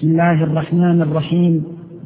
بسم الله الرحمن الرحيم.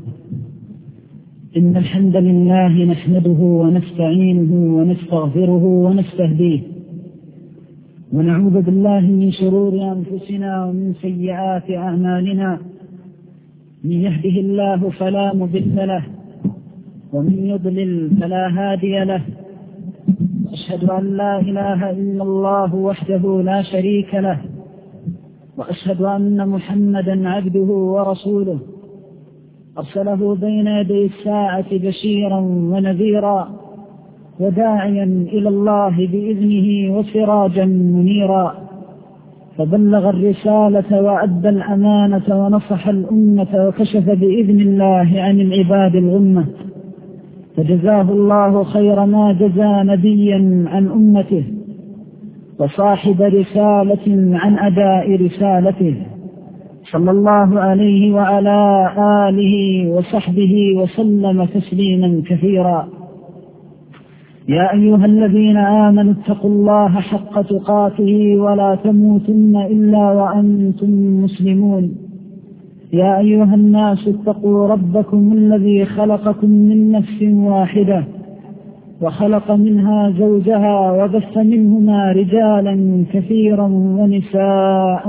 إن الحمد لله نحمده ونستعينه ونستغفره ونستهديه، ونعوذ بالله من شرور أنفسنا ومن سيئات أعمالنا. من يهده الله فلا مضل له، ومن يضلل فلا هادي له. أشهد أن لا إله إلا الله وحده لا شريك له، وأشهد أن محمدا عبده ورسوله، أرسله بين يدي الساعة بشيرا ونذيرا، وداعيا إلى الله بإذنه وسراجا منيرا، فبلغ الرسالة وأدى الأمانة ونصح الأمة وكشف بإذن الله عن العباد الغمة، فجزاه الله خير ما جزى نبيا عن أمته، وصاحب رسالة عن أداء رسالته، صلى الله عليه وعلى آله وصحبه وسلم تسليما كثيرا. يا أيها الذين آمنوا اتقوا الله حق تقاته ولا تموتن إلا وأنتم مسلمون. يا أيها الناس اتقوا ربكم الذي خلقكم من نفس واحدة، وخلق منها زوجها، وبث منهما رجالا كثيرا ونساء،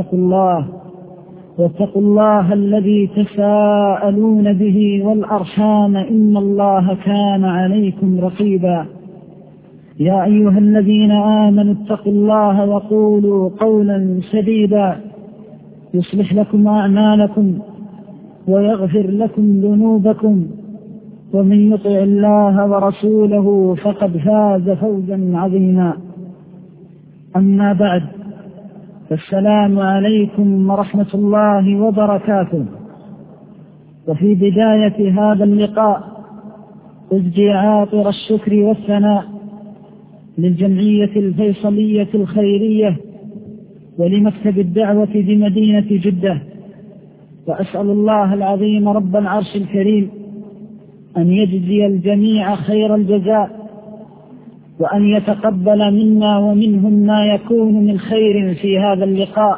واتقوا الله الذي تساءلون به والأرحام، إن الله كان عليكم رقيبا. يا أيها الذين آمنوا اتقوا الله وقولوا قولا سديدا يصلح لكم أعمالكم ويغفر لكم ذنوبكم، ومن يطع الله ورسوله فقد فاز فوزا عظيما. أما بعد، فالسلام عليكم ورحمة الله وبركاته. وفي بداية هذا اللقاء أزجي عاطر الشكر والثناء للجمعية الفيصلية الخيرية ولمكتب الدعوة بمدينة جدة، وأسأل الله العظيم رب العرش الكريم أن يجزي الجميع خير الجزاء، وأن يتقبل منا ومنهم ما يكون من خير في هذا اللقاء.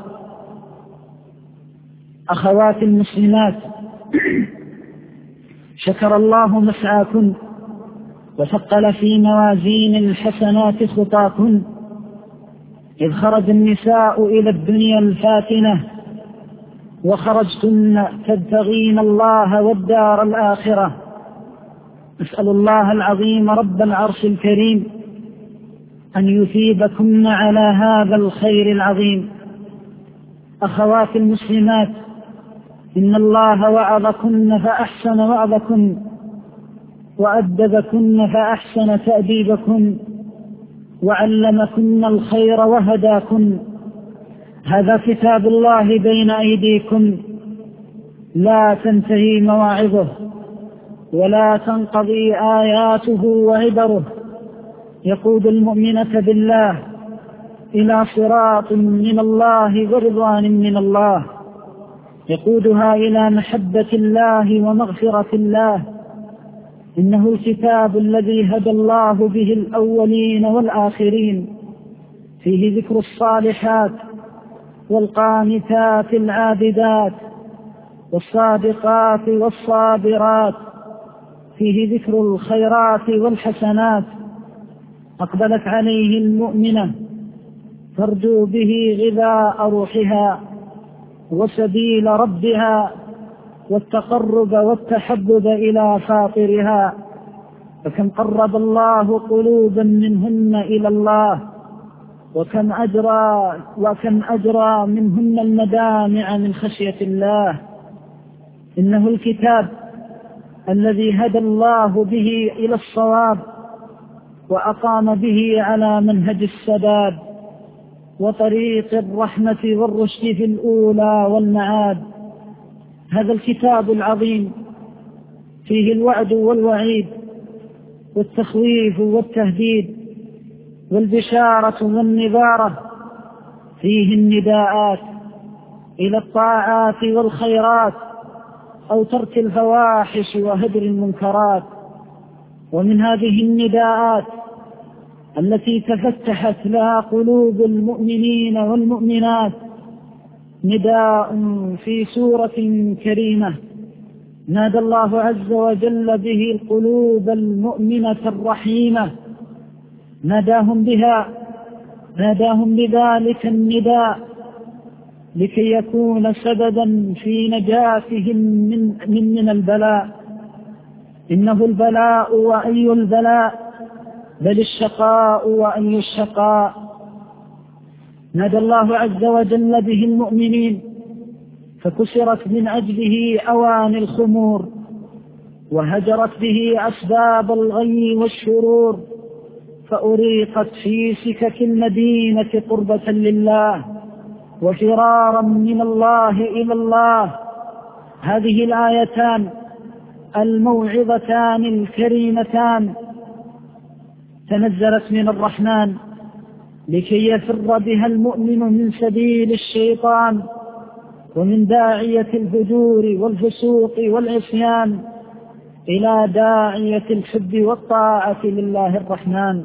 أخوات المسلمات، شكر الله مسعاكن، وثقل في موازين الحسنات خطاكن، إذ خرج النساء إلى الدنيا الفاتنة، وخرجتن تبتغين الله والدار الآخرة. نسأل الله العظيم رب العرش الكريم أن يثيبكن على هذا الخير العظيم. أخوات المسلمات، إن الله وعظكن فأحسن وعظكن، وأدبكن فأحسن تأديبكن، وعلمكن الخير وهداكن. هذا كتاب الله بين أيديكم، لا تنتهي مواعظه ولا تنقضي آياته وعبره، يقود المؤمنة بالله إلى صراط من الله ورضوان من الله، يقودها إلى محبة الله ومغفرة الله. إنه الكتاب الذي هدى الله به الأولين والآخرين، فيه ذكر الصالحات والقانتات العابدات والصادقات والصابرات، فيه ذكر الخيرات والحسنات. أقبلت عليه المؤمنة ترجو به غذاء روحها وسبيل ربها والتقرب والتحبب إلى فاطرها، فكم قرب الله قلوبا منهن إلى الله، وكم أجرى منهن المدامع من خشية الله. إنه الكتاب الذي هدى الله به إلى الصواب، وأقام به على منهج السداد وطريق الرحمة والرشد في الأولى والمعاد. هذا الكتاب العظيم فيه الوعد والوعيد والتخويف والتهديد والبشارة والنذارة، فيه النداءات إلى الطاعات والخيرات أو ترك الفواحش وهدر المنكرات. ومن هذه النداءات التي تفتحت لها قلوب المؤمنين والمؤمنات نداء في سورة كريمة نادى الله عز وجل به القلوب المؤمنة الرحيمة، ناداهم بذلك النداء لكي يكون سببا في نجاتهم من البلاء. إنه البلاء وأي البلاء، بل الشقاء وأي الشقاء. نادى الله عز وجل به المؤمنين فكسرت من أجله أواني الخمور، وهجرت به أسباب الغي والشرور، فأريقت في سكك المدينة قربة لله وفرارا من الله إلى الله. هذه الآيتان الموعظتان الكريمتان تنزلت من الرحمن لكي يفر بها المؤمن من سبيل الشيطان ومن داعية الفجور والفسوق والعصيان إلى داعية الحب والطاعة لله الرحمن.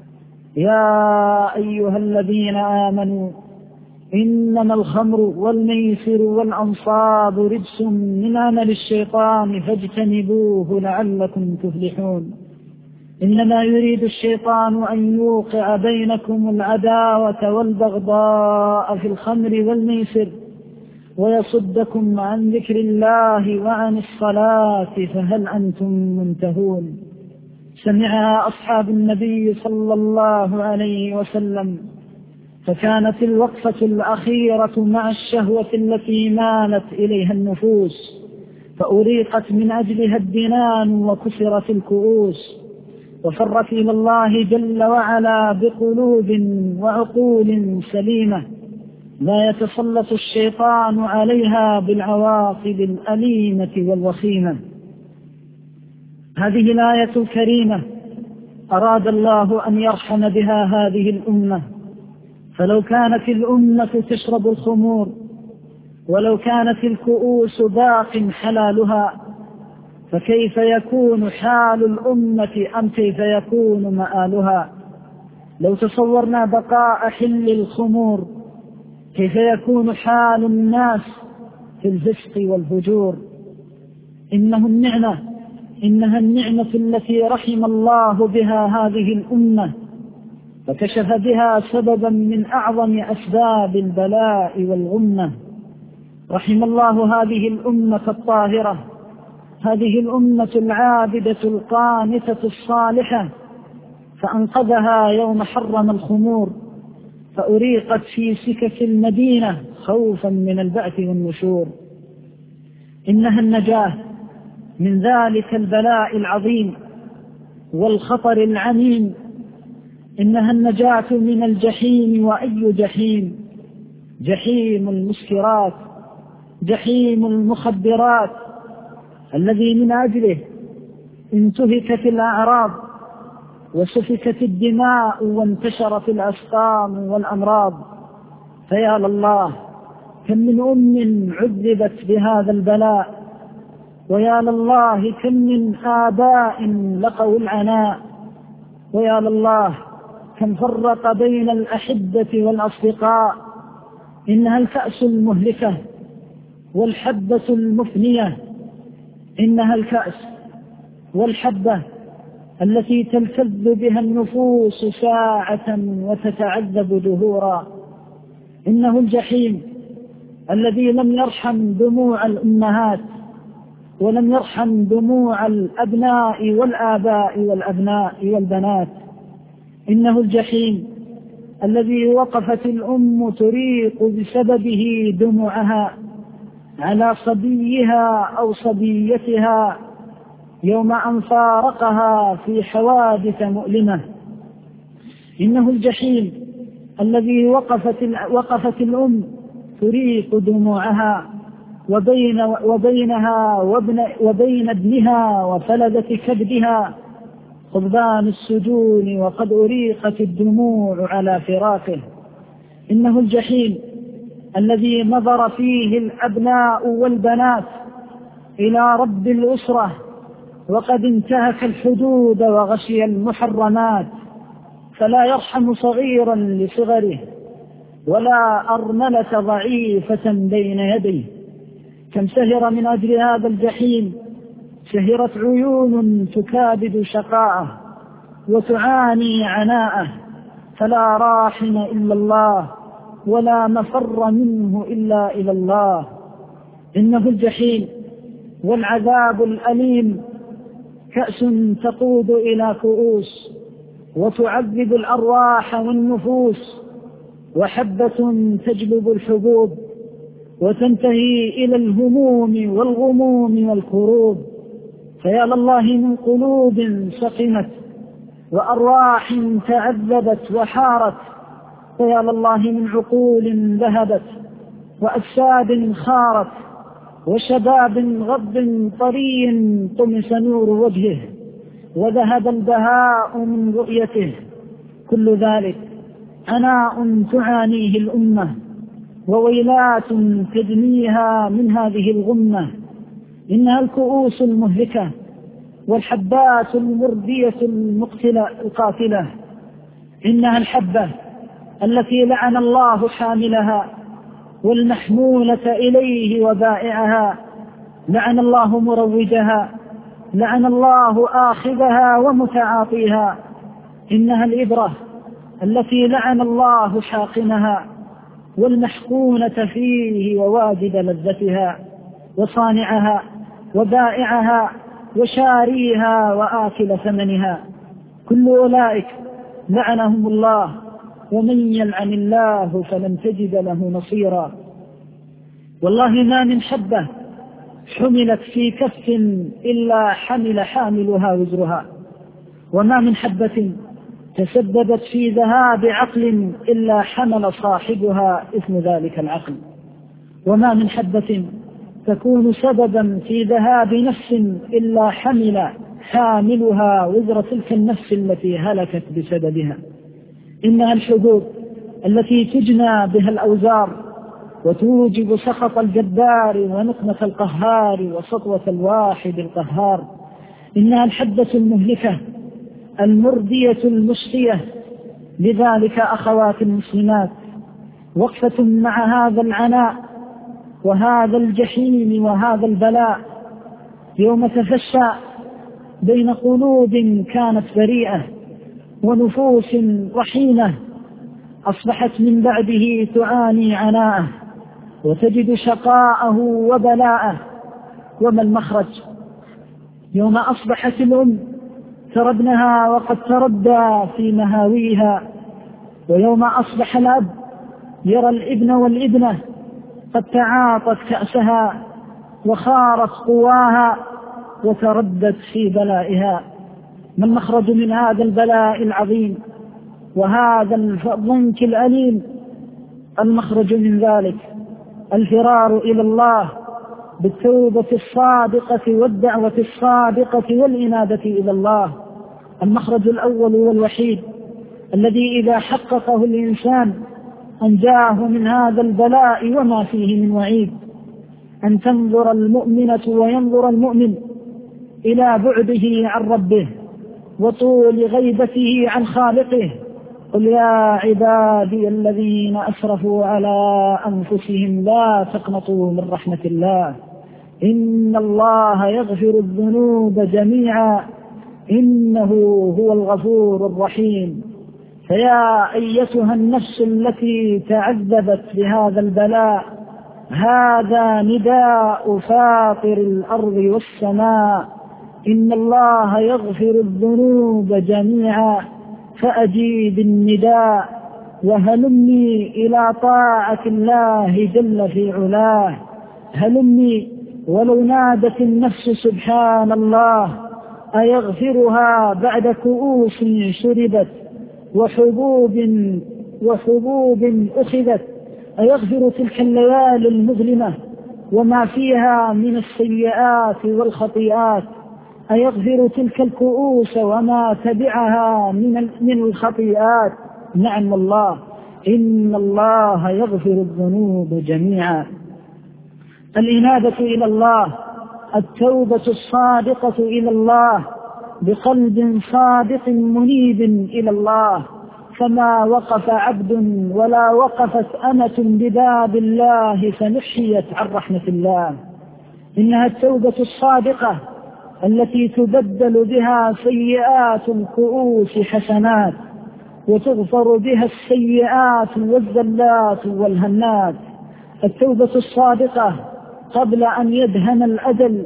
يا أيها الذين آمنوا إنما الخمر والميسر والأنصاب رجس من عمل الشيطان فاجتنبوه لعلكم تفلحون. إنما يريد الشيطان أن يوقع بينكم العداوة والبغضاء في الخمر والميسر ويصدكم عن ذكر الله وعن الصلاة فهل أنتم منتهون. سمعها أصحاب النبي صلى الله عليه وسلم، فكانت الوقفة الأخيرة مع الشهوة التي مالت إليها النفوس، فأريقت من أجلها الدنان وكسرت الكؤوس، وفرت إلى الله جل وعلا بقلوب وعقول سليمة لا يتسلط الشيطان عليها بالعواقب الأليمة والوخيمة. هذه الآية الكريمة أراد الله أن يرحم بها هذه الأمة، فلو كانت الأمة تشرب الخمور ولو كانت الكؤوس باق حلالها فكيف يكون حال الأمة أم كيف يكون مآلها؟ لو تصورنا بقاء حل الخمور كيف يكون حال الناس في الفسق والفجور؟ إنها النعمة التي رحم الله بها هذه الأمة، فكشف بها سببا من أعظم أسباب البلاء والغمة. رحم الله هذه الأمة الطاهرة، هذه الأمة العابدة القانتة الصالحة، فأنقذها يوم حرم الخمور فأريقت في سكك المدينة خوفا من البعث والنشور. إنها النجاة من ذلك البلاء العظيم والخطر العميم، إنها النجاة من الجحيم. وأي جحيم؟ جحيم المسكرات، جحيم المخدرات، الذي من أجله انتهكت الأعراض وسفكت الدماء وانتشرت الأسقام والأمراض. فيا لله كم من أم عذبت بهذا البلاء، ويا لله كم من آباء لقوا العناء، ويا لله كم فرق بين الأحبة والأصدقاء. إنها الكأس المهلكة والحبة المفنية، إنها الكأس والحبة التي تلتذ بها النفوس ساعة وتتعذب دهورا. إنه الجحيم الذي لم يرحم دموع الأمهات ولم يرحم دموع الأبناء والآباء والأبناء والبنات. إنه الجحيم الذي وقفت الأم تريق بسببه دموعها على صبيها أو صبيتها يوم أن فارقها في حوادث مؤلمة. إنه الجحيم الذي وقفت الأم تريق دموعها وبينها وبين ابنها وفلذة كبدها خضبان السجون وقد أريقت الدموع على فراقه. إنه الجحيم الذي نظر فيه الأبناء والبنات إلى رب الأسرة وقد انتهك الحدود وغشي المحرمات، فلا يرحم صغيرا لصغره ولا أرملة ضعيفة بين يديه. كم سهر من أجل هذا الجحيم، سهرت عيون تكابد شقاءه وتعاني عناءه، فلا راحم إلا الله ولا مفر منه إلا إلى الله. إنه الجحيم والعذاب الأليم كأس تقود إلى كؤوس وتعذب الأرواح والنفوس، وحبة تجلب الحبوب وتنتهي إلى الهموم والغموم والكروب. فيا لله من قلوب سقمت وأرواح تعذبت وحارت، فيا لله من عقول ذهبت وأجساد خارت وشباب غض طري طمس نور وجهه وذهب البهاء من رؤيته. كل ذلك عناء تعانيه الأمة وويلات تدنيها من هذه الغمة. إنها الكؤوس المهلكة والحبات المردية القاتلة. إنها الحبة التي لعن الله حاملها والمحمولة إليه وبائعها، لعن الله مروجها، لعن الله آخذها ومتعاطيها. إنها الإبرة التي لعن الله حاقنها والمحقونة فيه وواجد لذتها وصانعها وبائعها وشاريها وآكل ثمنها. كل أولئك لعنهم الله، ومن يلعن الله فلن تجد له نصيرا. والله ما من حبة حملت في كف إلا حمل حاملها وزرها، وما من حبة تسببت في ذهاب عقل إلا حمل صاحبها إثم ذلك العقل، وما من حبة تكون سببا في ذهاب نفس إلا حمل حاملها وزر تلك النفس التي هلكت بسببها. إنها الحبوب التي تجنى بها الأوزار وتوجب سخط الجبار ونقمة القهار وسطوة الواحد القهار. إنها الحبة المهلكة المردية المشقية. لذلك أخوات المسلمات، وقفة مع هذا العناء وهذا الجحيم وهذا البلاء يوم تفشى بين قلوب كانت بريئة ونفوس رحيمة، أصبحت من بعده تعاني عناءه وتجد شقاءه وبلاءه. وما المخرج يوم أصبحت الأم ترى ابنها وقد تردى في مهاويها، ويوم أصبح الأب يرى الابن والابنة قد تعاطت كأسها وخارت قواها وتردت في بلائها. ما المخرج من هذا البلاء العظيم وهذا الضنك الأليم؟ المخرج من ذلك الفرار إلى الله بالتوبة الصادقة والدعوة الصادقة والإنابة إلى الله. المخرج الأول والوحيد الذي إذا حققه الإنسان أنجاه من هذا البلاء وما فيه من وعيد، أن تنظر المؤمنة وينظر المؤمن إلى بعده عن ربه وطول غيبته عن خالقه. قل يا عبادي الذين أسرفوا على أنفسهم لا تقنطوا من رحمة الله إن الله يغفر الذنوب جميعا إنه هو الغفور الرحيم. فيا أيتها النفس التي تعذبت بهذا البلاء، هذا نداء فاطر الأرض والسماء، إن الله يغفر الذنوب جميعا، فأجيب النداء وهلمي إلى طاعة الله جل في علاه. هلمي ولو نادت النفس سبحان الله أيغفرها بعد كؤوس شربت وحبوب أخذت، أيغفر تلك الليالي المظلمة وما فيها من السيئات والخطيئات، أيغفر تلك الكؤوس وما تبعها من الخطيئات؟ نعم والله، إن الله يغفر الذنوب جميعا. الإنابة إلى الله، التوبة الصادقة إلى الله بقلب صادق منيب إلى الله، فما وقف عبد ولا وقفت أمة بباب الله فنحيت عن رحمة الله. إنها التوبة الصادقة التي تبدل بها سيئات الكؤوس حسنات، وتغفر بها السيئات والزلات والهنات. التوبة الصادقة قبل أن يدهن الأجل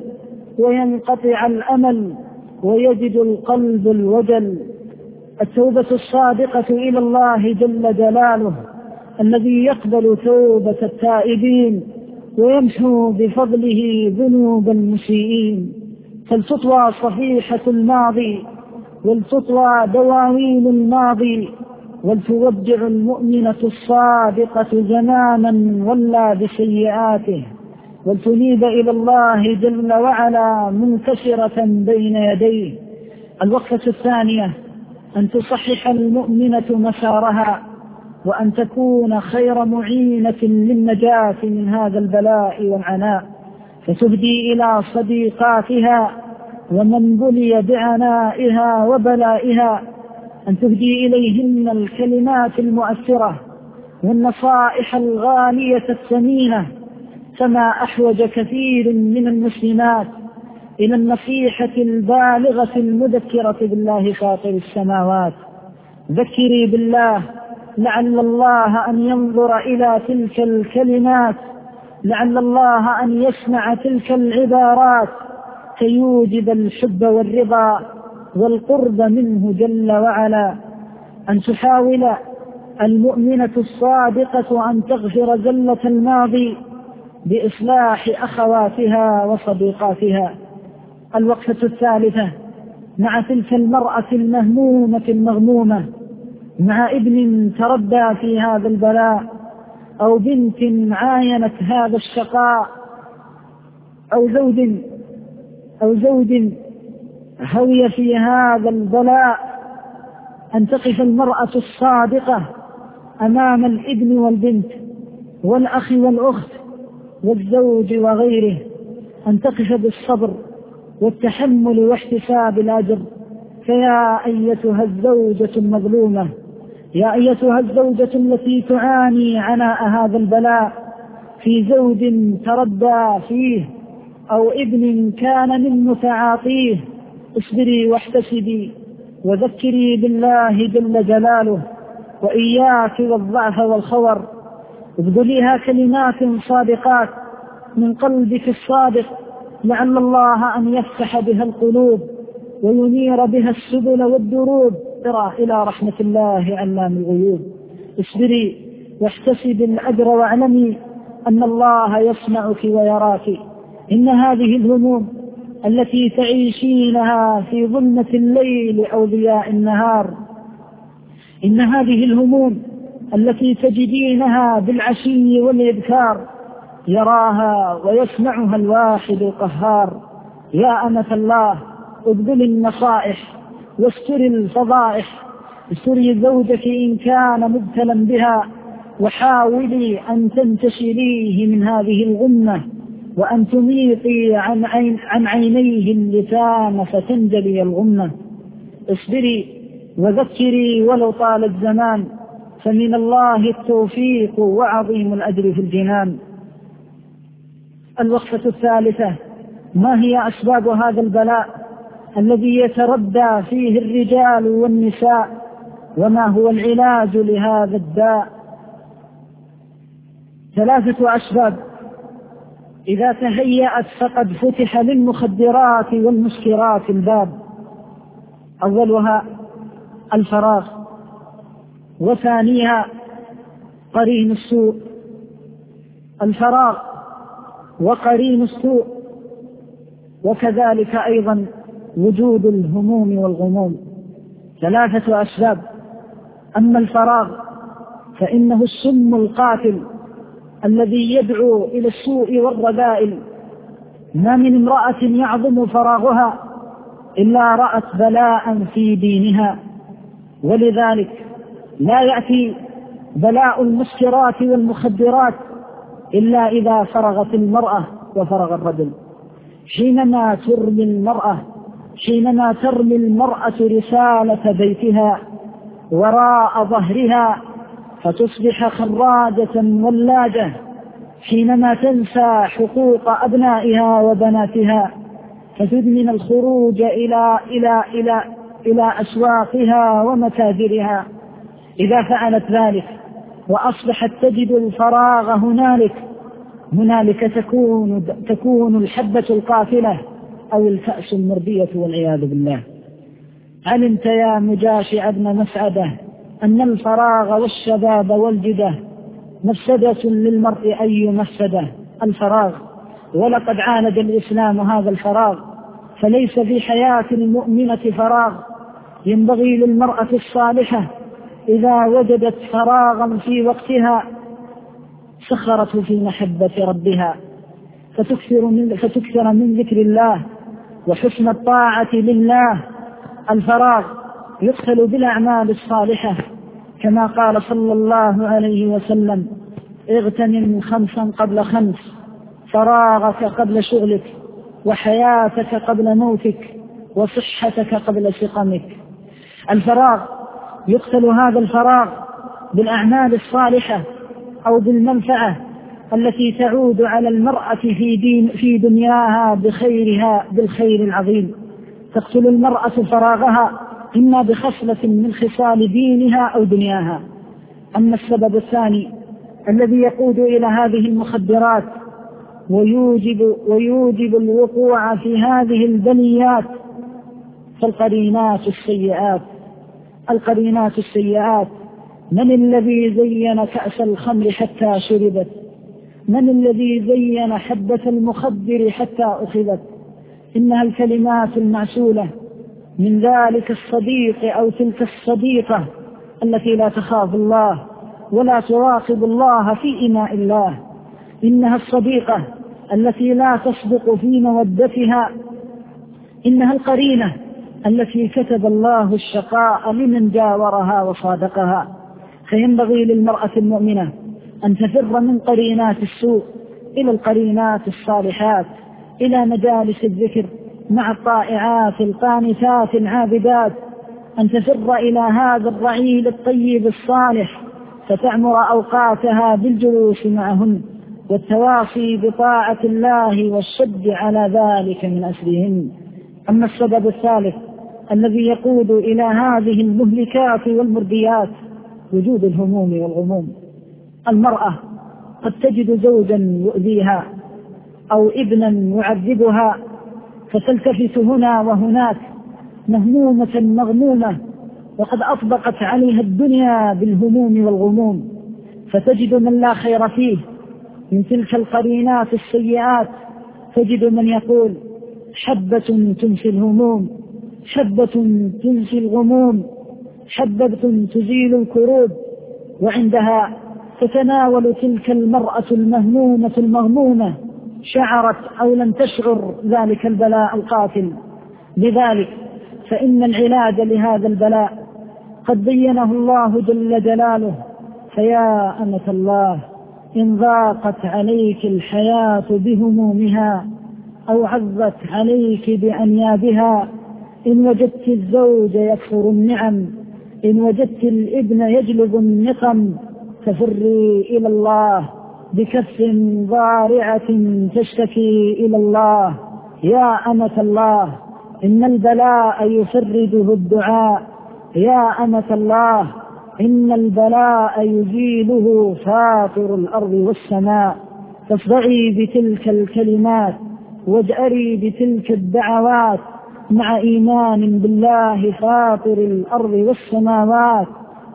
وينقطع الأمل ويجد القلب الوجل. التوبة الصادقة إلى الله جل جلاله الذي يقبل توبة التائبين ويمحو بفضله ذنوب المسيئين. فلتطوى صفيحة الماضي ولتطوى دواوين الماضي، ولتودع المؤمنة الصادقة زمانا ولى بسيئاته، ولتنيب إلى الله جل وعلا منكسرة بين يديه. الوقفة الثانية أن تصحح المؤمنة مسارها، وأن تكون خير معينة للنجاة من هذا البلاء والعناء، فتهدي إلى صديقاتها ومن بلي بعنائها وبلائها، أن تهدي إليهن الكلمات المؤثرة والنصائح الغالية الثمينة. فما أحوج كثير من المسلمات إلى النصيحة البالغة المذكرة بالله فاطر السماوات. ذكري بالله لعل الله أن ينظر إلى تلك الكلمات، لعل الله أن يسمع تلك العبارات فيوجب الحب والرضا والقرب منه جل وعلا. أن تحاول المؤمنة الصادقة أن تغفر زلة الماضي بإصلاح أخواتها وصديقاتها. الوقفة الثالثة مع تلك المرأة المهمومة المغمومة، مع ابن تردى في هذا البلاء، أو بنت عاينت هذا الشقاء، أو زوج هوي في هذا البلاء، أن تقف المرأة الصادقة أمام الابن والبنت والأخ والأخت والزوج وغيره، أن تقف بالصبر والتحمل واحتساب الأجر. فيا أيتها الزوجة المظلومة، يا أيتها الزوجة التي تعاني عناء هذا البلاء في زوج تردى فيه أو ابن كان من متعاطيه، اصبري واحتسبي وذكري بالله جل جلاله، وإياك والضعف والخور. ابذليها كلمات صادقات من قلبك الصادق، لعل الله أن يفتح بها القلوب وينير بها السبل والدروب إلى رحمة الله علام الغيوب. اصبري واحتسبي الأجر واعلمي أن الله يسمعك ويراك. إن هذه الهموم التي تعيشينها في ظلمة الليل أو ضياء النهار، إن هذه الهموم التي تجدينها بالعشي والإبكار يراها ويسمعها الواحد القهار. يا أمة الله، ابذلي النصائح واستري الفضائح، استري زوجك إن كان مبتلا بها، وحاولي أن تنتشليه من هذه الغمة، وأن تميطي عن عينيه اللسان فتنجلي الغمة. اصبري وذكري ولو طال الزمان، فمن الله التوفيق وعظيم الأجر في الجنان. الوقفة الثالثة ما هي أسباب هذا البلاء الذي يتردى فيه الرجال والنساء، وما هو العلاج لهذا الداء؟ 3 أسباب إذا تهيأت فقد فتح للمخدرات والمسكرات الباب. أولها الفراغ، وثانيها قرين السوء. الفراغ وقرين السوء، وكذلك أيضا وجود الهموم والغموم. 3 أسباب. أما الفراغ فإنه السم القاتل الذي يدعو إلى السوء والرذائل. ما من امرأة يعظم فراغها إلا رأت بلاء في دينها، ولذلك لا يأتي بلاء المسكرات والمخدرات إلا إذا فرغت المرأة وفرغ الرجل. حينما ترمي المرأة رسالة بيتها وراء ظهرها فتصبح خراجة ولاجة حينما تنسى حقوق أبنائها وبناتها، فتدمن الخروج إلى أسواقها ومتاجرها. إذا فعلت ذلك وأصبحت تجد الفراغ هنالك تكون الحبة القافلة أو الكأس المردية والعياذ بالله. علمت يا مجاشع ابن مسعدة أن الفراغ والشباب والجدة مفسدة للمرء أي مفسدة الفراغ، ولقد عاند الإسلام هذا الفراغ، فليس في حياة المؤمنة فراغ. ينبغي للمرأة الصالحة إذا وجدت فراغا في وقتها سخرته في محبة ربها، فتكثر من ذكر الله وحسن الطاعة لله. الفراغ يدخل بالأعمال الصالحة كما قال صلى الله عليه وسلم: اغتنم 5 قبل 5، فراغك قبل شغلك، وحياتك قبل موتك، وصحتك قبل سقمك. الفراغ يدخل هذا الفراغ بالأعمال الصالحة أو بالمنفعة التي تعود على المرأة في دنياها بالخير العظيم. تقتل المرأة فراغها إما بخصلة من خصال دينها أو دنياها. أما السبب الثاني الذي يقود إلى هذه المخدرات ويوجب الوقوع في هذه البليات فالقرينات السيئات. من الذي زين كأس الخمر حتى شربت؟ من الذي زين حبة المخدر حتى أخذت؟ إنها الكلمات المعسولة من ذلك الصديق أو تلك الصديقة التي لا تخاف الله ولا تراقب الله في إناء الله. إنها الصديقة التي لا تصدق في مودتها. إنها القرينة التي كتب الله الشقاء لمن جاورها وصادقها. فينبغي للمرأة المؤمنة أن تفر من قرينات السوء إلى القرينات الصالحات، إلى مجالس الذكر مع الطائعات القانتات العابدات، أن تفر إلى هذا الرعيل الطيب الصالح فتعمر أوقاتها بالجلوس معهن والتواصي بطاعة الله والشد على ذلك من أسرهن. أما السبب الثالث الذي يقود إلى هذه المهلكات والمرديات وجود الهموم والغموم. المرأة قد تجد زوجا يؤذيها أو ابنا يعذبها، فتلتفت هنا وهناك مهمومة مغمومة، وقد أطبقت عليها الدنيا بالهموم والغموم، فتجد من لا خير فيه من تلك القرينات السيئات. تجد من يقول: حبة تنسي الهموم، حبة تنسي الغموم، حبة تزيل الكروب. وعندها تتناول تلك المرأة المغمومة شعرت أو لم تشعر ذلك البلاء القاتل. لذلك فإن العلاج لهذا البلاء قد بينه الله جل جلاله: فيا أمة الله إن ضاقت عليك الحياة بهمومها أو عظت عليك بأنيابها، إن وجدت الزوج يكفر النعم، إن وجدت الابن يجلب النقم، ففري إلى الله بكف ضارعة تشتكي إلى الله. يا أمة الله إن البلاء يفرده الدعاء، يا أمة الله إن البلاء يزيله فاطر الأرض والسماء. فاصدعي بتلك الكلمات واجأري بتلك الدعوات مع إيمان بالله فاطر الأرض والسماوات،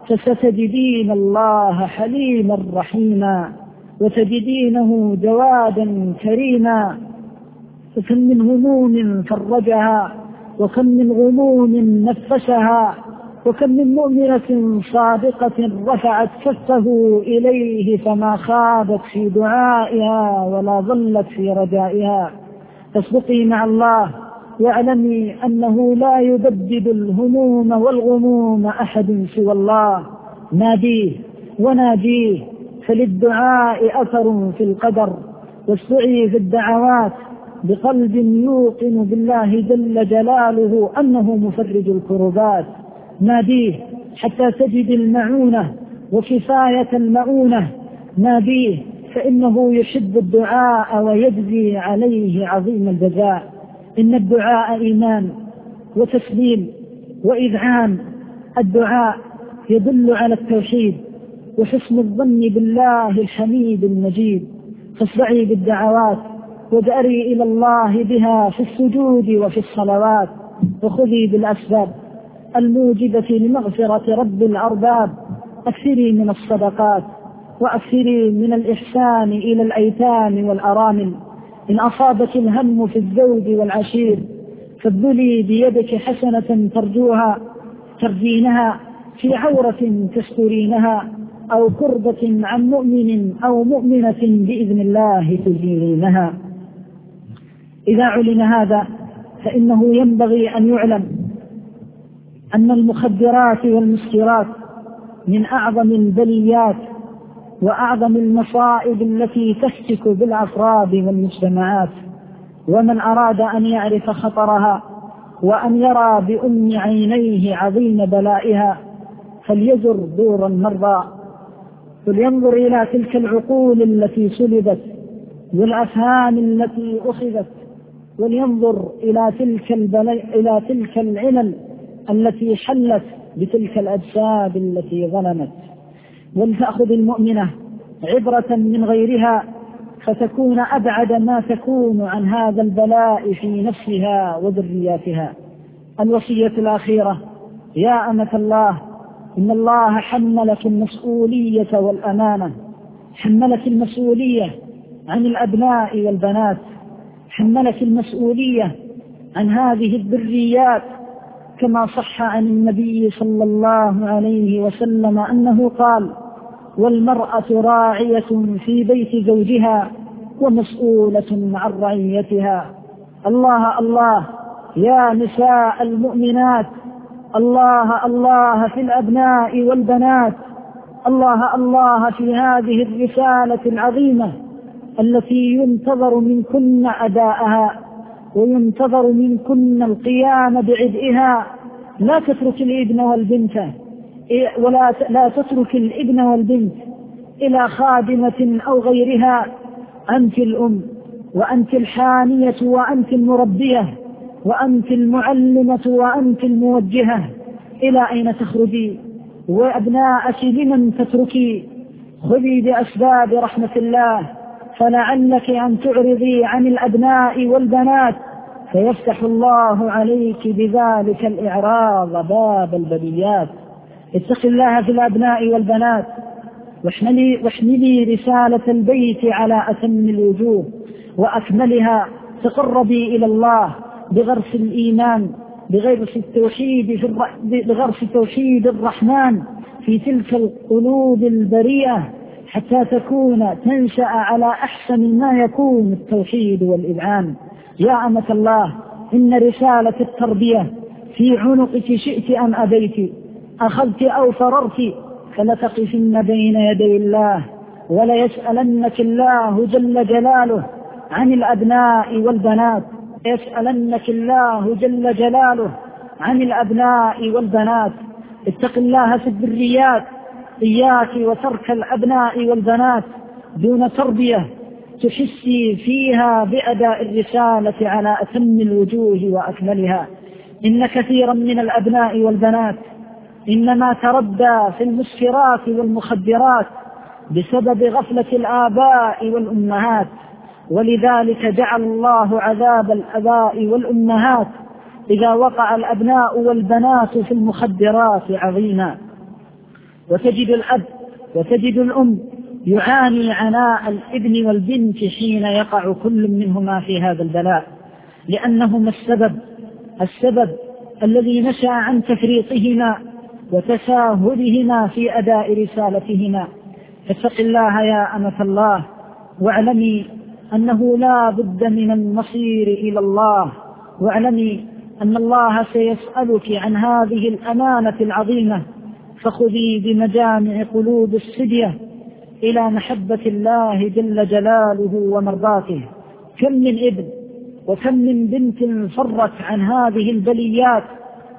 فستجدين الله حليما رحيما وتجدينه جوادا كريما. فكم من هموم فرجها، وكم من غموم نفسها، وكم من مؤمنة صادقة رفعت كفه إليه فما خابت في دعائها ولا ضلت في رجائها. تصدقي مع الله واعلمي أنه لا يبدد الهموم والغموم أحد سوى الله. ناديه وناجيه، فللدعاء أثر في القدر، واسعي في الدعوات بقلب يوقن بالله جل جلاله أنه مفرج الكربات. ناديه حتى تجد المعونة وكفاية المؤونة ناديه، فإنه يحب الدعاء ويجزي عليه عظيم الجزاء. إن الدعاء إيمان وتسليم وإذعان. الدعاء يدل على التوحيد وحسن الظن بالله الحميد المجيد. فاصدعي بالدعوات وادعري إلى الله بها في السجود وفي الصلوات، وخذي بالأسباب الموجبة لمغفرة رب الأرباب. أكثري من الصدقات وأكثري من الإحسان إلى الأيتام والأرامل. إن أصابك الهم في الزوج والعشير فابذلي بيدك حسنة ترجينها في عورة تسترينها، أو كربة عن مؤمن أو مؤمنة بإذن الله تزيلينها. إذا علم هذا فإنه ينبغي أن يعلم أن المخدرات والمسكرات من أعظم البليات وأعظم المصائب التي تفتك بالأفراد والمجتمعات. ومن أراد أن يعرف خطرها وأن يرى بأم عينيه عظيم بلائها فليزر دور المرضى، فلينظر إلى تلك العقول التي سلبت والأفهام التي أخذت، ولينظر إلى تلك العلل التي حلت بتلك الأجساد التي ظلمت. ولتأخذ المؤمنة عبرة من غيرها فتكون أبعد ما تكون عن هذا البلاء في نفسها وذرياتها. الوصية الأخيرة: يا أمة الله، إن الله حملك المسؤولية والأمانة، حملك المسؤولية عن الأبناء والبنات، حملك المسؤولية عن هذه الذريات، كما صح عن النبي صلى الله عليه وسلم أنه قال: والمرأة راعية في بيت زوجها ومسؤولة عن رعيتها. الله الله يا نساء المؤمنات، الله الله في الأبناء والبنات، الله الله في هذه الرسالة العظيمة التي ينتظر منكن أداءها وينتظر منكن القيام بعبئها. لا تترك الابن والبنت لا تترك الابن والبنت إلى خادمة أو غيرها. أنت الأم، وأنت الحانية، وأنت المربية، وأنت المعلمة، وأنت الموجهة. إلى أين تخرجي وأبناءك لمن تتركي؟ خذي بأسباب رحمة الله، فلعلك أن تعرضي عن الأبناء والبنات فيفتح الله عليك بذلك الإعراض باب البليات. اتق الله في الأبناء والبنات، واحملي رسالة البيت على أتم الوجوه وأكملها. تقربي إلى الله بغرس الإيمان، بغرس توحيد الرحمن في تلك القلوب البريئة، حتى تنشأ على أحسن ما يكون التوحيد والإذعان. يا أمة الله، إن رسالة التربية في عنقك، شئت أم أبيت، أخذت أو فررت، فلتقفن بين يدي الله وليسألنك الله جل جلاله عن الأبناء والبنات، يسألنك الله جل جلاله عن الأبناء والبنات. اتق الله في الذريات، إياك وترك الأبناء والبنات دون تربية تحسي فيها بأداء الرسالة على أتم الوجوه وأكملها. إن كثيرا من الأبناء والبنات إنما تردى في المسكرات والمخدرات بسبب غفلة الآباء والأمهات، ولذلك جعل الله عذاب الآباء والأمهات إذا وقع الأبناء والبنات في المخدرات عظيما. وتجد الأب وتجد الأم يعاني عناء الابن والبنت حين يقع كل منهما في هذا البلاء، لأنهما السبب الذي نشأ عن تفريطهما وتساهلهما في أداء رسالتهما. فاتق الله يا أمة الله، واعلمي أنه لا بد من المصير إلى الله، واعلمي أن الله سيسألك عن هذه الأمانة العظيمة، فخذي بمجامع قلوب الصبية إلى محبة الله جل جلاله ومرضاته. كم من ابن وكم من بنت فرت عن هذه البليات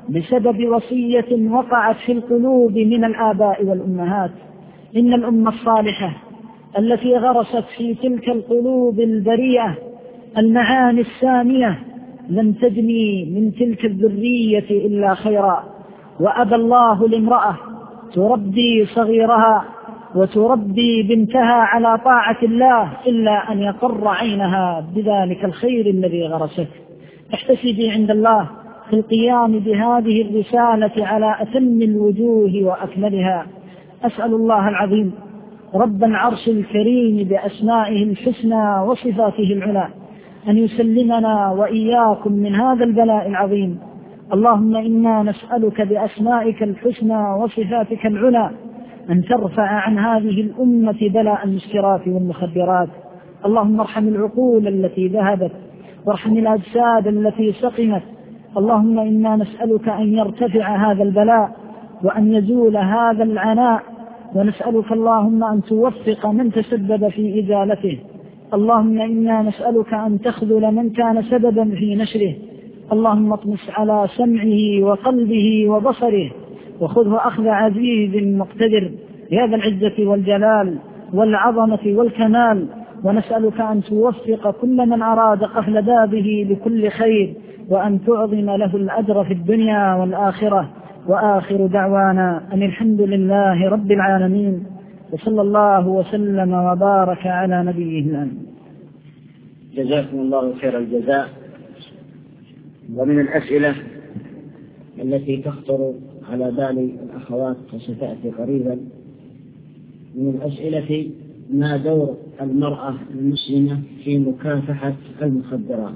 بسبب وصية وقعت في القلوب من الآباء والأمهات. إن الأمة الصالحة التي غرست في تلك القلوب البريئة المعاني السامية لم تجني من تلك الذرية إلا خيرا. وأبى الله لامرأة تربي صغيرها وتربي بنتها على طاعة الله إلا أن يقر عينها بذلك الخير الذي غرسته. احتسبي عند الله في القيام بهذه الرسالة على أتم الوجوه وأكملها. أسأل الله العظيم رب العرش الكريم بأسمائه الحسنى وصفاته العلى أن يسلمنا وإياكم من هذا البلاء العظيم. اللهم إنا نسألك بأسمائك الحسنى وصفاتك العلى أن ترفع عن هذه الأمة بلاء المسكرات والمخدرات. اللهم ارحم العقول التي ذهبت وارحم الأجساد التي سقمت. اللهم إنا نسألك أن يرتفع هذا البلاء وأن يزول هذا العناء، ونسألك اللهم أن توفق من تسبب في إزالته. اللهم إنا نسألك أن تخذل من كان سببا في نشره. اللهم اطمس على سمعه وقلبه وبصره وخذه أخذ عزيز مقتدر يا ذا العزة والجلال والعظمة والكمال. ونسألك أن توفق كل من أراد قفل بابه لكل خير وأن تعظم له الأجر في الدنيا والآخرة. وآخر دعوانا أن الحمد لله رب العالمين، وصلى الله وسلم وبارك على نبيه الأمين. جزاكم الله خير الجزاء. ومن الأسئلة التي تخطر على بال الأخوات وستأتي قريبا، من الأسئلة: ما دور المرأة المسلمة في مكافحة المخدرات؟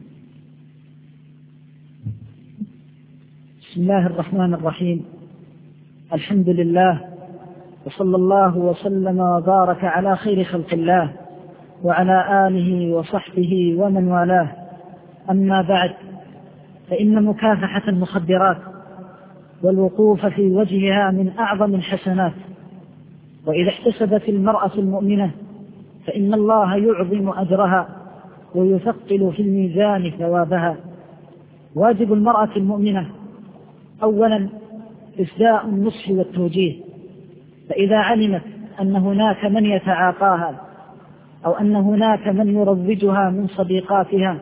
بسم الله الرحمن الرحيم. الحمد لله، وصلى الله وسلم وبارك على خير خلق الله وعلى آله وصحبه ومن والاه. أما بعد، فإن مكافحة المخدرات والوقوف في وجهها من أعظم الحسنات، وإذا احتسبت المرأة المؤمنة فإن الله يعظم أجرها ويثقل في الميزان ثوابها. واجب المرأة المؤمنة أولا إسداء النصح والتوجيه، فإذا علمت أن هناك من يتعاطاها أو أن هناك من يروجها من صديقاتها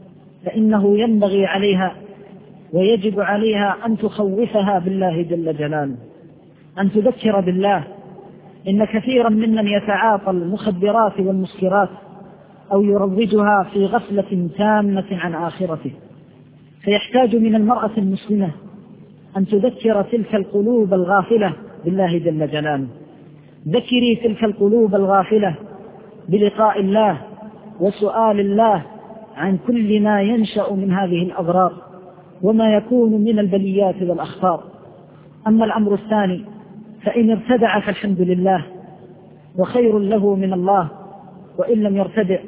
فإنه ينبغي عليها ويجب عليها أن تخوفها بالله جل جلاله، أن تذكر بالله. إن كثيرا ممن يتعاطى المخدرات والمسكرات أو يروجها في غفلة تامة عن آخرته، فيحتاج من المرأة المسلمة أن تذكر تلك القلوب الغافلة بالله جل جلاله. ذكري تلك القلوب الغافلة بلقاء الله وسؤال الله عن كل ما ينشأ من هذه الأضرار وما يكون من البليات والأخطار. أما الأمر الثاني فإن ارتدع فالحمد لله وخير له من الله، وإن لم يرتدع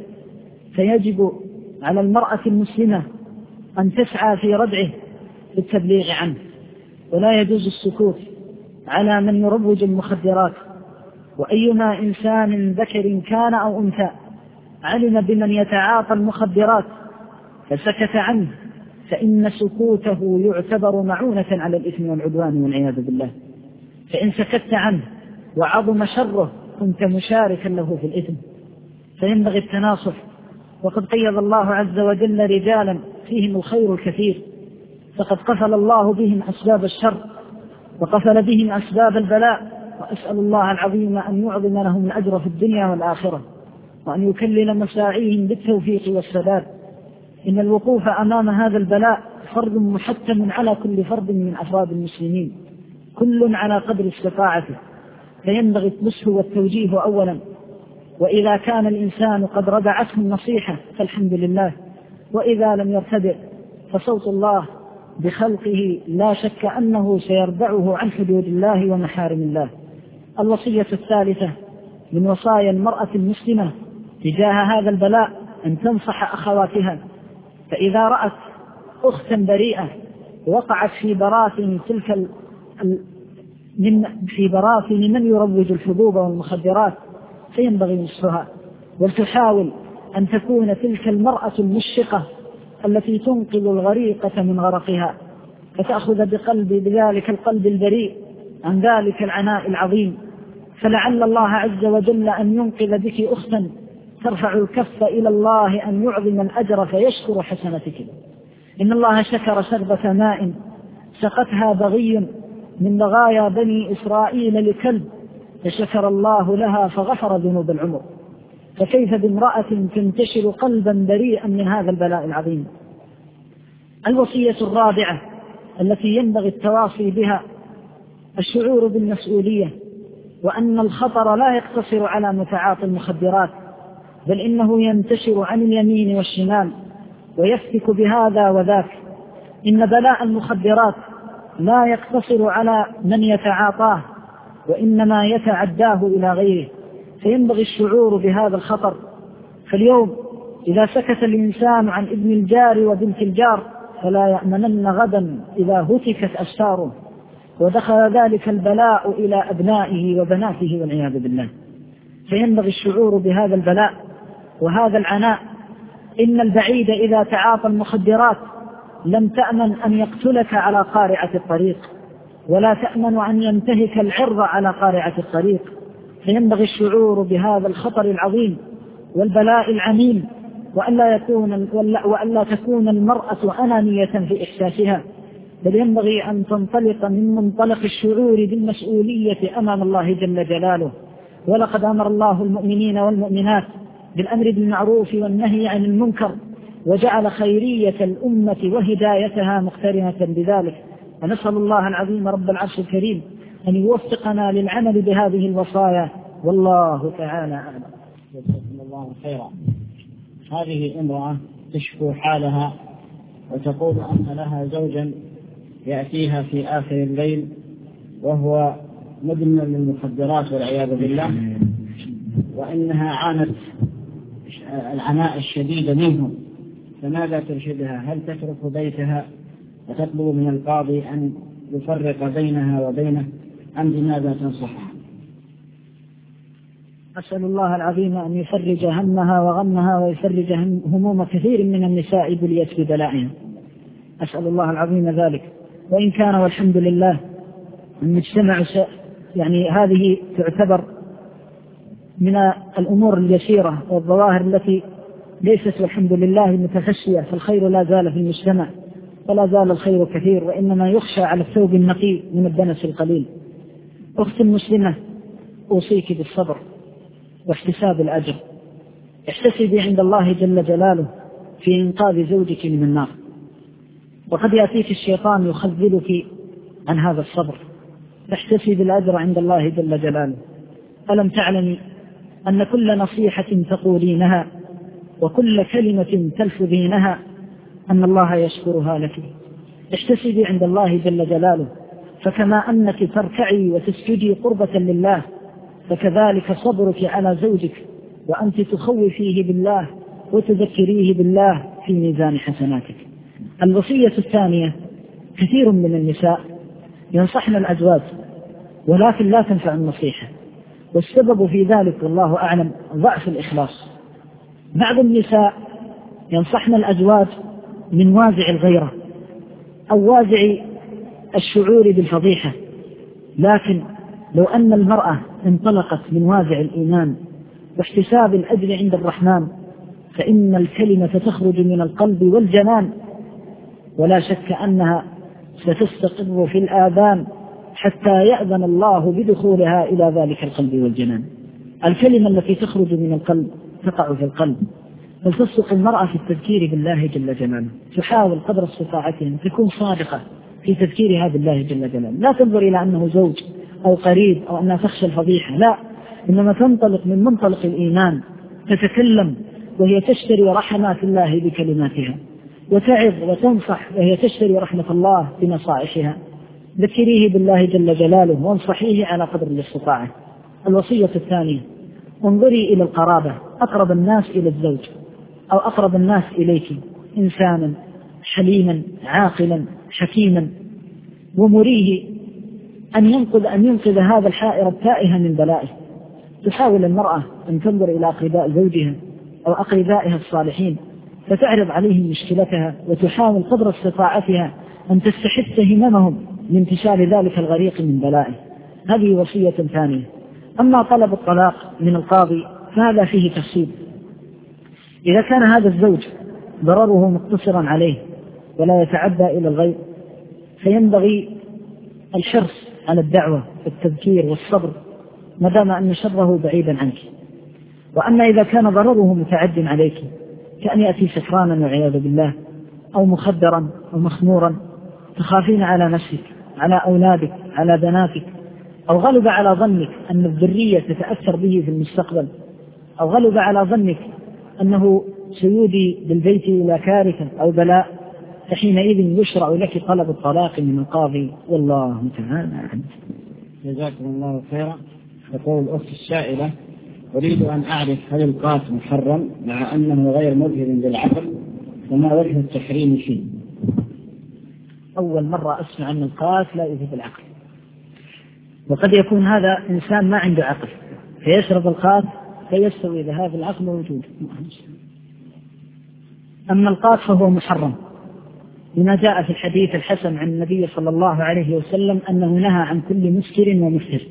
فيجب على المرأة المسلمة أن تسعى في ردعه بالتبليغ عنه، ولا يجوز السكوت على من يروج المخدرات. وأيما إنسان ذكر كان أو أنثى علم بمن يتعاطى المخدرات فسكت عنه فإن سكوته يعتبر معونة على الإثم والعدوان والعياذ بالله. فإن سكت عنه وعظم شره كنت مشاركا له في الإثم، فينبغي التناصح. وقد قيض الله عز وجل رجالا فيهم الخير الكثير، فقد قفل الله بهم أسباب الشر وقفل بهم أسباب البلاء. وأسأل الله العظيم أن يعظم لهم الأجر في الدنيا والآخرة، وأن يكلل مساعيهم بالتوفيق والسداد. إن الوقوف أمام هذا البلاء فرض محتم على كل فرد من أفراد المسلمين، كل على قدر استطاعته، فينبغي النصح والتوجيه أولا. وإذا كان الإنسان قد ردعته النصيحة فالحمد لله، وإذا لم يرتدع فصوت الله بخلقه لا شك أنه سيردعه عن حدود الله ومحارم الله. الوصية الثالثة من وصايا المرأة المسلمة تجاه هذا البلاء أن تنصح أخواتها، فإذا رأت أختا بريئة وقعت في براثن في براثن من يروج الحبوب والمخدرات فينبغي نصحها، ولتحاول أن تكون تلك المرأة المشفقة التي تنقذ الغريقة من غرقها. فتأخذ بذلك القلب البريء عن ذلك العناء العظيم. فلعل الله عز وجل أن ينقذ بك أختا ترفع الكف إلى الله أن يعظم الأجر فيشكر حسنتك. إن الله شكر شربة ماء سقتها بغي من بغايا بني إسرائيل لكلب فشكر الله لها فغفر ذنوب العمر. فكيف بامرأة تنتشر قلبا بريئا من هذا البلاء العظيم؟ الوصية الرابعة التي ينبغي التواصي بها الشعور بالمسؤولية، وأن الخطر لا يقتصر على متعاطي المخدرات، بل إنه ينتشر عن اليمين والشمال ويفتك بهذا وذاك. إن بلاء المخدرات لا يقتصر على من يتعاطاه، وإنما يتعداه إلى غيره، فينبغي الشعور بهذا الخطر. فاليوم إذا سكت الإنسان عن ابن الجار وبنت الجار فلا يأمنن غدا إذا هتكت أستاره، ودخل ذلك البلاء إلى أبنائه وبناته والعياذ بالله. فينبغي الشعور بهذا البلاء وهذا العناء. إن البعيد إذا تعاطى المخدرات لم تأمن أن يقتلك على قارعة الطريق، ولا تأمن أن ينتهك العرض على قارعة الطريق. فينبغي الشعور بهذا الخطر العظيم والبلاء العميم، وألا تكون المرأة أنانية في إحساسها، بل ينبغي أن تنطلق من منطلق الشعور بالمسؤولية أمام الله جل جلاله. ولقد أمر الله المؤمنين والمؤمنات بالأمر بالمعروف والنهي عن المنكر، وجعل خيرية الأمة وهدايتها مقترنة بذلك. ونسأل الله العظيم رب العرش الكريم أن يوفقنا للعمل بهذه الوصايا، والله تعالى أعلم. جزاكم الله خيرا. هذه امرأة تشكو حالها وتقول أن لها زوجا يأتيها في آخر الليل وهو مدمن للمخدرات والعياذ بالله، وإنها عانت العناء الشديد منه، فماذا ترشدها؟ هل تترك بيتها وتطلب من القاضي أن يفرق بينها وبينه، أم بماذا تنصحها؟ أسأل الله العظيم أن يفرج همها وغمها ويفرج هموم كثير من النساء بليت ببلائها، أسأل الله العظيم ذلك. وإن كان والحمد لله المجتمع يعني هذه تعتبر من الأمور اليسيرة والظواهر التي ليست والحمد لله متفشية، فالخير لا زال في المجتمع ولا زال الخير كثير، وإنما يخشى على الثوب النقي من الدنس القليل. أخت المسلمة، أوصيك بالصبر واحتساب الأجر. احتسبي عند الله جل جلاله في إنقاذ زوجك من النار، وقد يأتيك الشيطان يخذلك عن هذا الصبر، فاحتسبي الأجر عند الله جل جلاله. ألم تعلمي أن كل نصيحة تقولينها وكل كلمة تلفظينها أن الله يشكرها لك؟ احتسبي عند الله جل جلاله، فكما أنك تركعي وتسجدي قربة لله، فكذلك صبرك على زوجك وأنت تخوفيه بالله وتذكريه بالله في ميزان حسناتك. الوصية الثانية، كثير من النساء ينصحن الأزواج ولكن لا تنفع النصيحة، والسبب في ذلك والله أعلم ضعف الإخلاص. بعض النساء ينصحن الأزواج من وازع الغيرة أو وازع الشعور بالفضيحة، لكن لو أن المرأة انطلقت من وازع الإيمان واحتساب الأجر عند الرحمن فإن الكلمة تخرج من القلب والجنان، ولا شك أنها ستستقر في الآذان حتى يأذن الله بدخولها إلى ذلك القلب والجنان. الكلمة التي تخرج من القلب تقع في القلب، فلتصدق المرأة في التذكير بالله جل جلاله، تحاول قدر استطاعتها أن تكون صادقة في تذكيرها بالله جل جلاله، لا تنظر إلى أنه زوج أو قريب أو أنها تخشى الفضيحة، لا، إنما تنطلق من منطلق الإيمان، تتكلم وهي تشتري رحمات الله بكلماتها، وتعظ وتنصح وهي تشتري رحمة الله بنصائحها. ذكريه بالله جل جلاله وانصحيه على قدر الاستطاعة. الوصية الثانية، انظري إلى القرابة، أقرب الناس إلى الزوج أو أقرب الناس إليك إنسانا حليما عاقلا حكيما، ومريه أن ينقذ هذا الحائر التائه من بلائه. تحاول المرأة أن تنظر إلى أقرباء زوجها أو أقربائها الصالحين فتعرض عليهم مشكلتها، وتحاول قدر استطاعتها أن تستحث هممهم لانتشال ذلك الغريق من بلائه. هذه وصية ثانية. أما طلب الطلاق من القاضي فهذا فيه تفصيل. إذا كان هذا الزوج ضرره مقتصرا عليه ولا يتعدى إلى الغير فينبغي الحرص على الدعوة والتذكير والصبر ما دام أن شره بعيدا عنك. وأما إذا كان ضرره متعد عليك كأن يأتي سكرانا والعياذ بالله أو مخدرا أو مخمورا تخافين على نفسك، على أولادك، على بناتك، أو غلب على ظنك أن الذرية تتأثر به في المستقبل، أو غلب على ظنك أنه سيودي بالبيت إلى كارثة أو بلاء، فحينئذ يشرع لك طلب الطلاق من القاضي والله تعالى أعلم. جزاكم الله خيرا. تقول الأخت السائلة: أريد أن أعرف هل القات محرم مع أنه غير مظهر للعقل، وما وجه التحريم فيه؟ أول مرة أسمع أن القات لا يذهب العقل، وقد يكون هذا إنسان ما عنده عقل فيشرب القات فيستوي ذهاب العقل ووجوده. أما القات فهو محرم لما جاء في الحديث الحسن عن النبي صلى الله عليه وسلم أنه نهى عن كل مسكر ومسكر.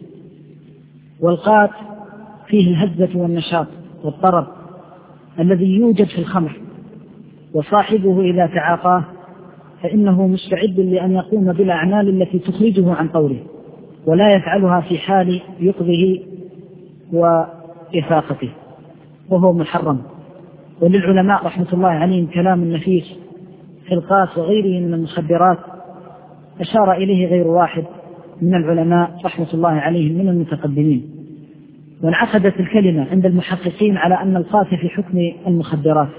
والقات فيه الهزة والنشاط والطرب الذي يوجد في الخمر، وصاحبه إذا تعاطاه فإنه مستعد لأن يقوم بالأعمال التي تخرجه عن طوره، ولا يفعلها في حال يقظه وإفاقته، وهو محرم. وللعلماء رحمة الله عليهم كلام نفيس في القات وغيره من المخدرات أشار إليه غير واحد من العلماء رحمة الله عليهم من المتقدمين، وانعقدت الكلمة عند المحققين على أن القات في حكم المخدرات،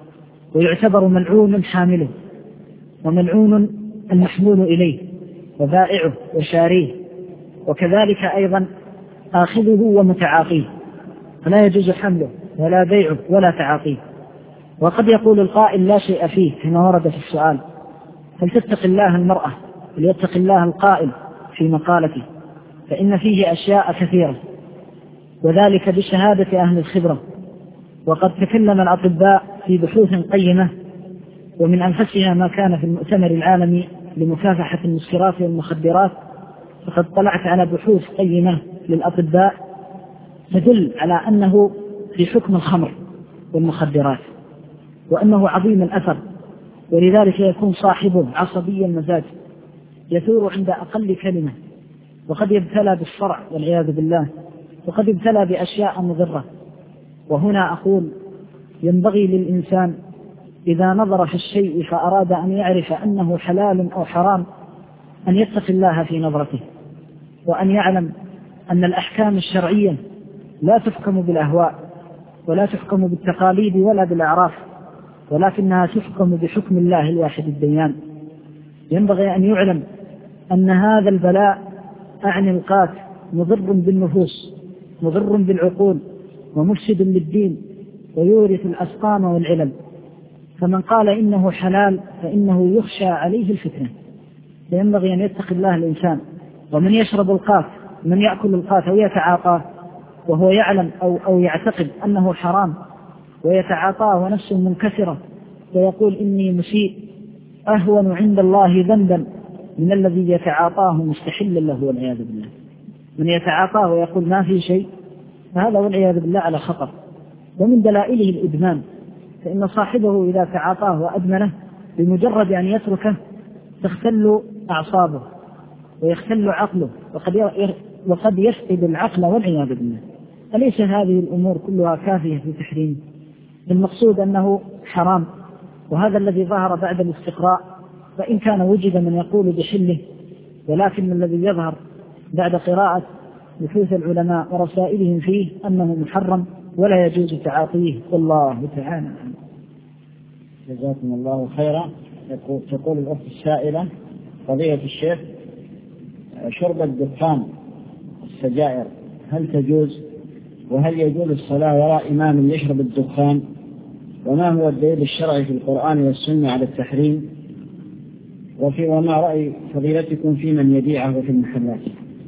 ويعتبر ملعون حامله وملعون المحمول إليه وبائعه وشاريه، وكذلك أيضا آخذه ومتعاطيه، فلا يجوز حمله ولا بيعه ولا تعاطيه. وقد يقول القائل لا شيء فيه كما ورد في السؤال، فلتتق الله المرأة وليتق الله القائل في مقالته، فإن فيه أشياء كثيرة، وذلك بشهادة أهل الخبرة. وقد تكلم الأطباء في بحوث قيمة، ومن أنفسها ما كان في المؤتمر العالمي لمكافحة المسكرات والمخدرات، فقد طلعت على بحوث قيمة للأطباء تدل على أنه في حكم الخمر والمخدرات، وأنه عظيم الأثر، ولذلك يكون صاحبه عصبي المزاج يثور عند أقل كلمة، وقد يبتلى بالصرع والعياذ بالله، وقد يبتلى بأشياء مضرة. وهنا أقول ينبغي للإنسان إذا نظر في الشيء فأراد أن يعرف أنه حلال أو حرام أن يتقي الله في نظرته، وأن يعلم أن الأحكام الشرعية لا تحكم بالأهواء ولا تحكم بالتقاليد ولا بالأعراف، ولكنها تحكم بحكم الله الواحد الديان. ينبغي أن يعلم أن هذا البلاء أعني القات مضر بالنفوس، مضر بالعقول، ومفسد للدين، ويورث الأسقام والعلل. فمن قال إنه حلال فإنه يخشى عليه الفتنة، فينبغي أن يتقي الله الإنسان. ومن يشرب القات، من يأكل القات أو يتعاطاه وهو يعلم أو يعتقد أنه حرام ويتعاطاه ونفسه منكسرة ويقول إني مسيء، أهون عند الله ذنبا من الذي يتعاطاه مستحلا له والعياذ بالله. من يتعاطاه ويقول ما في شيء فهذا والعياذ بالله على خطر. ومن دلائله الإدمان، فإن صاحبه إذا تعاطاه وأدمنه بمجرد أن يتركه تختل أعصابه ويختل عقله، وقد يفقد العقل والعياذ بالله. أليس هذه الأمور كلها كافية في تحريمه؟ المقصود أنه حرام، وهذا الذي ظهر بعد الاستقراء، فإن كان وجد من يقول بحله، ولكن الذي يظهر بعد قراءة بحوث العلماء ورسائلهم فيه أنه محرم ولا يجوز تعاطيه، والله تعالى. جزاكم الله خيرا. تقول الأخت السائلة: قضية الشيخ، شرب الدخان السجائر هل تجوز؟ وهل يجوز الصلاة وراء إمام يشرب الدخان؟ وما هو الدليل الشرعي في القرآن والسنة على التحريم؟ وما رأي فضيلتكم في من يبيعه في المحلات؟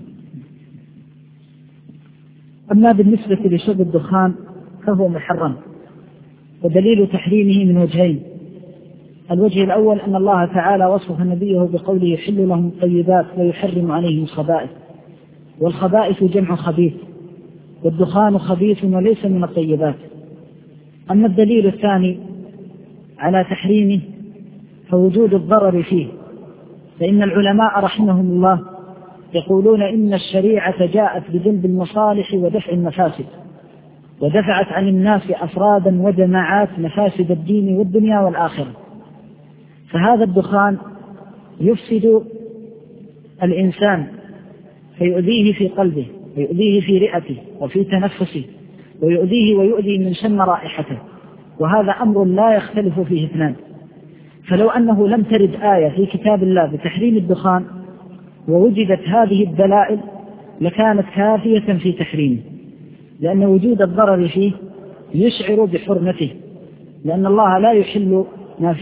أما بالنسبة لشرب الدخان فهو محرم، ودليل تحريمه من وجهين: الوجه الأول أن الله تعالى وصف نبيه بقوله يحل لهم الطيبات ويحرم عليهم الخبائث، والخبائث جمع خبيث، والدخان خبيث وليس من الطيبات. أما الدليل الثاني على تحريمه فوجود الضرر فيه، فإن العلماء رحمهم الله يقولون إن الشريعة جاءت بجلب المصالح ودفع المفاسد، ودفعت عن الناس أفرادا وجماعات مفاسد الدين والدنيا والآخرة. فهذا الدخان يفسد الإنسان فيؤذيه في قلبه ويؤذيه في رئته وفي تنفسه ويؤذيه ويؤذي من شم رائحته، وهذا أمر لا يختلف فيه اثنان. فلو أنه لم ترد آية في كتاب الله بتحريم الدخان ووجدت هذه الدلائل لكانت كافية في تحريمه، لأن وجود الضرر فيه يشعر بحرمته، لأن الله لا يحل ما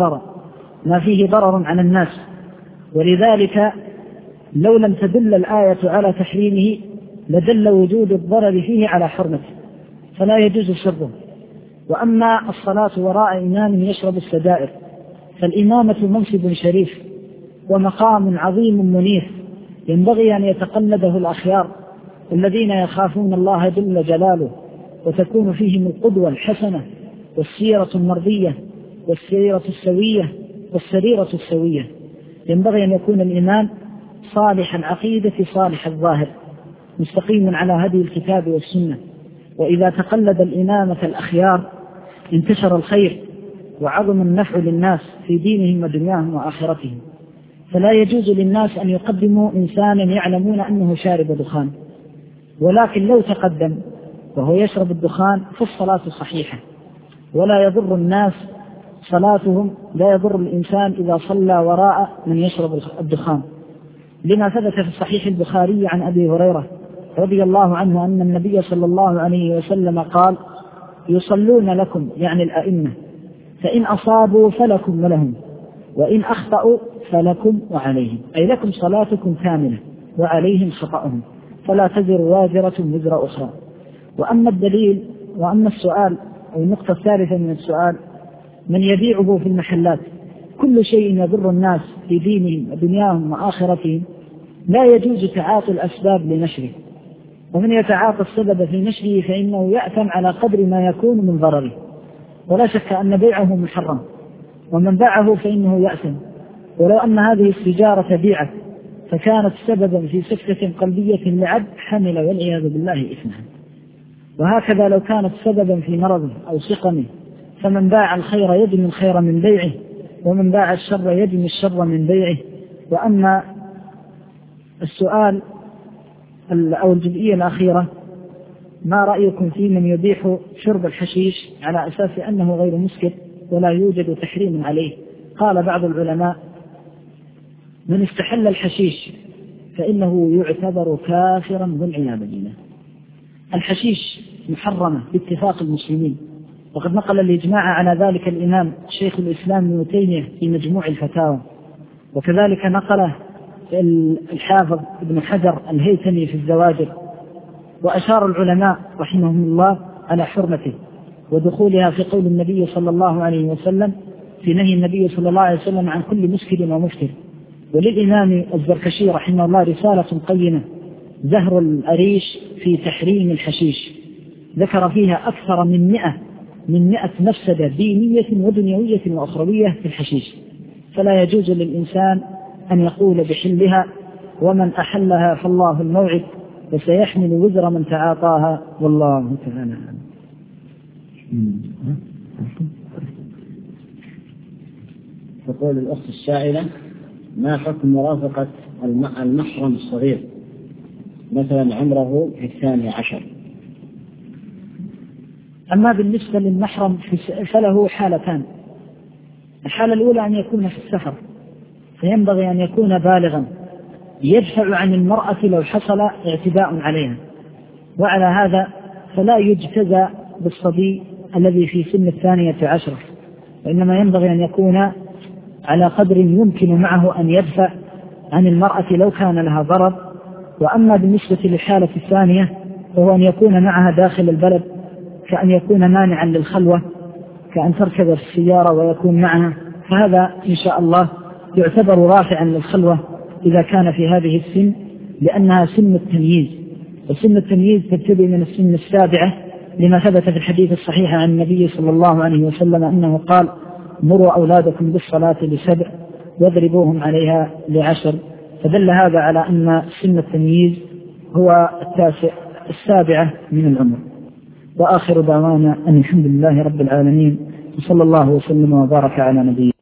فيه ضرر على الناس. ولذلك لو لم تدل الآية على تحريمه لدل وجود الضرر فيه على حرمته، فلا يجوز شربه. وأما الصلاة وراء إمام يشرب السجائر فالإمامة منصب شريف ومقام عظيم منيف، ينبغي أن يتقلده الأخيار الذين يخافون الله جل جلاله، وتكون فيهم القدوة الحسنة والسيرة المرضية والسيرة السوية والسريرة السوية. ينبغي أن يكون الإمام صالح العقيدة صالح الظاهر مستقيما على هدي الكتاب والسنة. وإذا تقلد الإمامة الأخيار انتشر الخير وعظم النفع للناس في دينهم ودنياهم وآخرتهم. فلا يجوز للناس أن يقدموا إنسانا يعلمون أنه شارب دخان، ولكن لو تقدم وهو يشرب الدخان فالصلاة صحيحة ولا يضر الناس صلاتهم، لا يضر الإنسان إذا صلى وراء من يشرب الدخان، لما ثبت في صحيح البخاري عن أبي هريرة رضي الله عنه أن النبي صلى الله عليه وسلم قال: يصلون لكم، يعني الأئمة، فإن أصابوا فلكم ولهم، وإن أخطأوا فلكم وعليهم، أي لكم صلاتكم كاملة وعليهم خطأهم، فلا تزر وازرة وزر أخرى. وأما الدليل وأما السؤال أو النقطة الثالثة من السؤال: من يبيعه في المحلات كل شيء يضر الناس في دينهم ودنياهم وآخرتهم لا يجوز تعاطي الأسباب لنشره، ومن يتعاطى السبب في نشره فإنه يأثم على قدر ما يكون من ضرره. ولا شك أن بيعه محرم، ومن باعه فإنه يأثم. ولو أن هذه السجارة بيعت فكانت سببا في سكتة قلبية لعبد حمل والعياذ بالله إثمها. وهكذا لو كانت سببا في مرضه أو سقمه، فمن باع الخير يدم الخير من بيعه، ومن باع الشر يدم الشر من بيعه. وأما السؤال أو الجزئية الأخيرة: ما رأيكم في من يبيح شرب الحشيش على أساس أنه غير مسكر ولا يوجد تحريم عليه؟ قال بعض العلماء: من استحل الحشيش فإنه يعتبر كافرا والعياذ بالله. الحشيش محرمة باتفاق المسلمين، وقد نقل الإجماع على ذلك الإمام شيخ الإسلام ابن تيمية في مجموع الفتاوى، وكذلك نقله الحافظ ابن حجر الهيثمي في الزواجر. وأشار العلماء رحمهم الله على حرمته ودخولها في قول النبي صلى الله عليه وسلم في نهي النبي صلى الله عليه وسلم عن كل مسكر ومفتر. وللإمام الزركشي رحمه الله رسالة قيمة زهر الأريش في تحريم الحشيش، ذكر فيها أكثر من 100 مفسدة دينية ودنيوية وأخروية في الحشيش. فلا يجوز للإنسان أن يقول بحلها، ومن أحلها فالله الموعد وسيحمل وزر من تعاطاها، والله تعالى. تقول الأخت السائلة: ما حكم مرافقة المحرم الصغير مثلا عمره في 12؟ أما بالنسبة للمحرم فله حالتان: الحالة الأولى أن يكون في السفر، فينبغي أن يكون بالغا يدفع عن المرأة لو حصل اعتداء عليها، وعلى هذا فلا يجتزى بالصبي الذي في سن 12، وإنما ينبغي أن يكون على قدر يمكن معه أن يدفع عن المرأة لو كان لها ضرر. وأما بالنسبة للحالة الثانية فهو أن يكون معها داخل البلد، كأن يكون مانعا للخلوة، كأن تركب في السيارة ويكون معها، فهذا إن شاء الله يعتبر رافعا للخلوة إذا كان في هذه السن، لأنها سن التمييز، وسن التمييز تبتدي من السن السابعة، لما ثبت في الحديث الصحيح عن النبي صلى الله عليه وسلم أنه قال: مروا أولادكم بالصلاة ل7 واضربوهم عليها ل10. فدل هذا على أن سن التمييز هو السابعة من العمر. وآخر دعوانا أن الحمد لله رب العالمين، وصلى الله وسلم وبارك على نبينا.